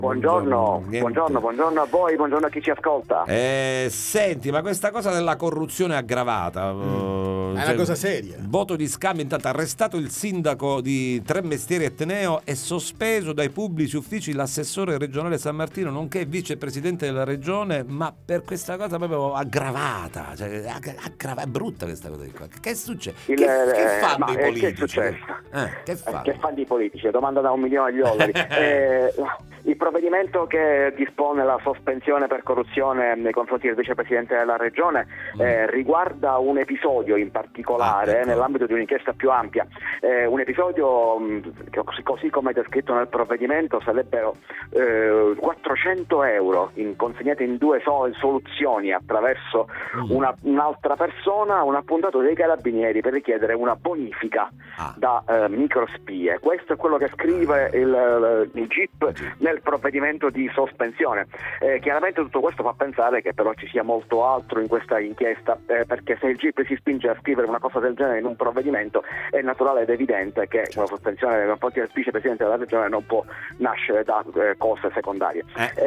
Buongiorno, Niente. buongiorno a voi, buongiorno a chi ci ascolta. Senti, ma questa cosa della corruzione aggravata È una cosa seria. Voto di scambio, intanto arrestato il sindaco di Tremestieri Etneo e sospeso dai pubblici uffici l'assessore regionale San Martino, nonché vicepresidente della regione, ma per questa cosa proprio aggravata, cioè è brutta questa cosa di qua. Che succede? Che fanno i politici? Che è successo? Che fanno? Che fanno i politici? Domanda da $1.000.000. Il provvedimento che dispone la sospensione per corruzione nei confronti del vicepresidente della regione riguarda un episodio in particolare nell'ambito di un'inchiesta più ampia. Un episodio che, così come descritto nel provvedimento, sarebbero 400 euro consegnati in due soluzioni attraverso un'altra persona, un appuntato dei carabinieri per richiedere una bonifica da microspie. Questo è quello che scrive il GIP nel provvedimento di sospensione. Chiaramente tutto questo fa pensare che però ci sia molto altro in questa inchiesta, perché se il GIP si spinge a scrivere una cosa del genere in un provvedimento, è naturale ed evidente che una sospensione nei confronti del vicepresidente della regione non può nascere da cose secondarie.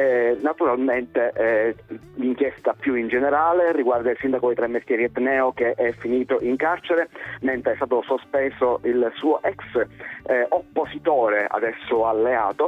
Naturalmente l'inchiesta più in generale riguarda il sindaco di Tremestieri Etneo, che è finito in carcere mentre è stato sospeso il suo ex oppositore, adesso alleato,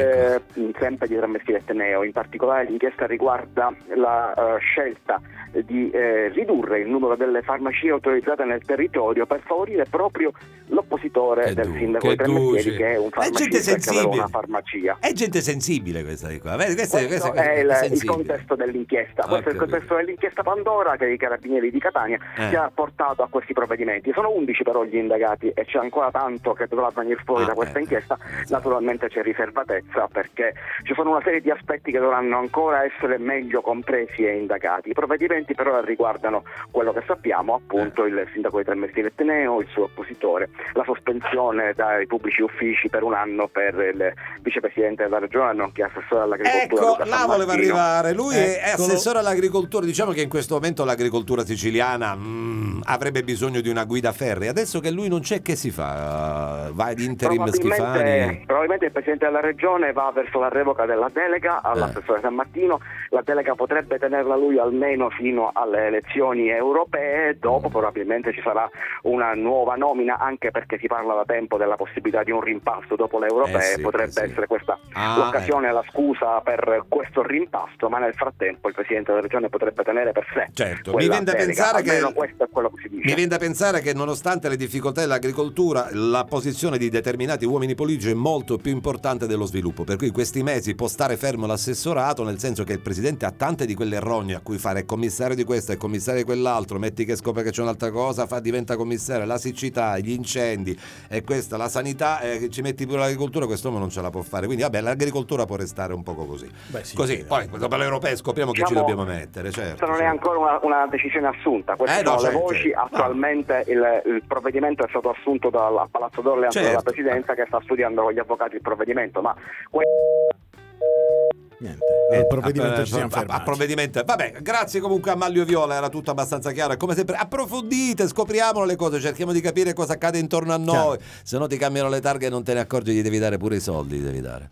sempre di Tremestieri Etneo. In particolare l'inchiesta riguarda la scelta di ridurre il numero delle farmacie autorizzate nel territorio per favorire proprio l'oppositore del sindaco di Tremestieri, che è un farmacista che aveva una farmacia. È gente sensibile questa di qua. Questo è il contesto dell'inchiesta. Questo è il contesto dell'inchiesta Pandora che i carabinieri di Catania ci ha portato a questi provvedimenti. Sono 11 però gli indagati e c'è ancora tanto che dovrà venire fuori da questa inchiesta. Naturalmente c'è riservatezza, perché ci sono una serie di aspetti che dovranno ancora essere meglio compresi e indagati. I provvedimenti però riguardano quello che sappiamo, appunto il sindaco di Tremestieri Etneo, il suo oppositore, la sospensione dai pubblici uffici per un anno per il vicepresidente della regione, nonché assessore all'agricoltura. Ecco, là voleva arrivare. Lui è assessore all'agricoltura. Diciamo che in questo momento l'agricoltura siciliana avrebbe bisogno di una guida ferrea. Adesso che lui non c'è, che si fa? Va ad interim Schifani? Probabilmente il presidente della regione va verso la revoca della delega all'assessore San Martino. La delega potrebbe tenerla lui almeno fino alle elezioni europee. Dopo probabilmente ci sarà una nuova nomina, anche perché si parla da tempo della possibilità di un rimpasto dopo le europee. Potrebbe essere questa l'occasione, la scusa per questo rimpasto, ma nel frattempo il presidente della regione potrebbe tenere per sé. Certo, mi viene da pensare questo è quello che si dice. Mi viene da pensare che nonostante le difficoltà dell'agricoltura, la posizione di determinati uomini politici è molto più importante dello sviluppo, per cui questi mesi può stare fermo l'assessorato, nel senso che il presidente ha tante di quelle rogne a cui fare commissario di questo e commissario di quell'altro, metti che scopre che c'è un'altra cosa, diventa commissario, la siccità, gli incendi e questa, la sanità, ci metti pure l'agricoltura, quest'uomo non ce la può fare, quindi vabbè, l'agricoltura può restare un poco così. Così, poi dopo le europee scopriamo che ci dobbiamo mettere, certo. Non è ancora una decisione assunta, queste sono le voci. Attualmente il provvedimento è stato assunto dal Palazzo d'Orleans, dalla Presidenza, che sta studiando con gli avvocati il provvedimento, ma niente, il provvedimento ci siamo fermati. Vabbè, grazie comunque a Maglio Viola, era tutto abbastanza chiaro e come sempre approfondite, scopriamolo le cose, cerchiamo di capire cosa accade intorno a noi, se no ti cambiano le targhe e non te ne accorgi, gli devi dare pure i soldi, devi dare.